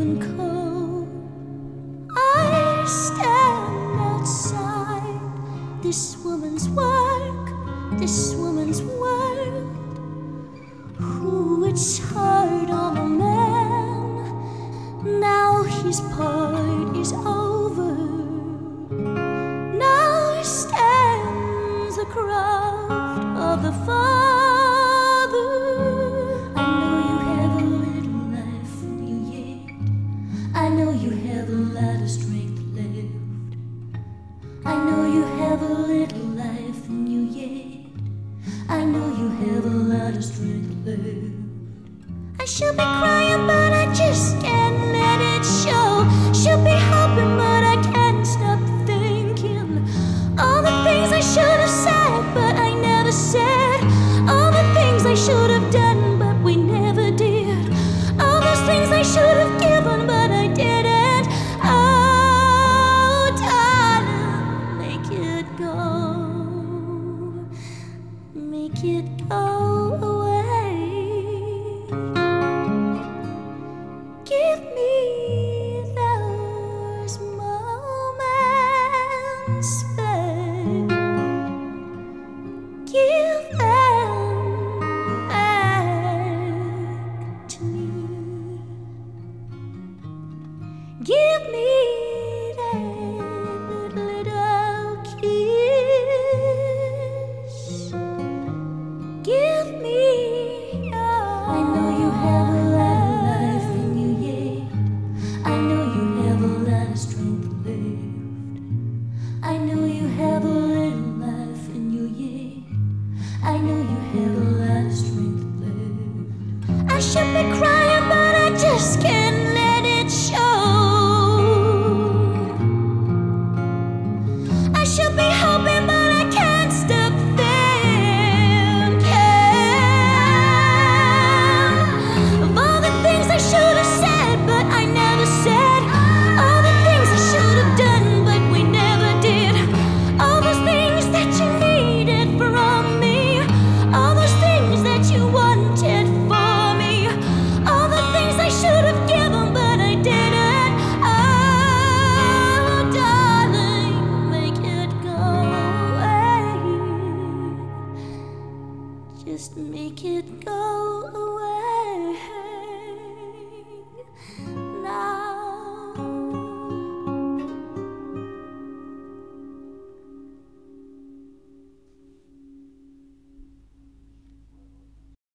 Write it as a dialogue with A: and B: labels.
A: can cope. I stand outside this woman's work, this woman's world. Ooh, it's hard on a man. Now his part is over. Now stands the craft of the Father. I know you have a little life in you yet. I know you have a lot of strength left. I know you have a little life in you yet. I know you have a lot of strength left. I should be crying, but I just can't let it show. Should be hoping, but I can't stop thinking. All the things I should have said, but I never said. All the things I should have done, but we never did. All those things I should have given, but I didn't. Oh, darling, make it go. Make it go away. Give me those moments back. Give them back to me. Give me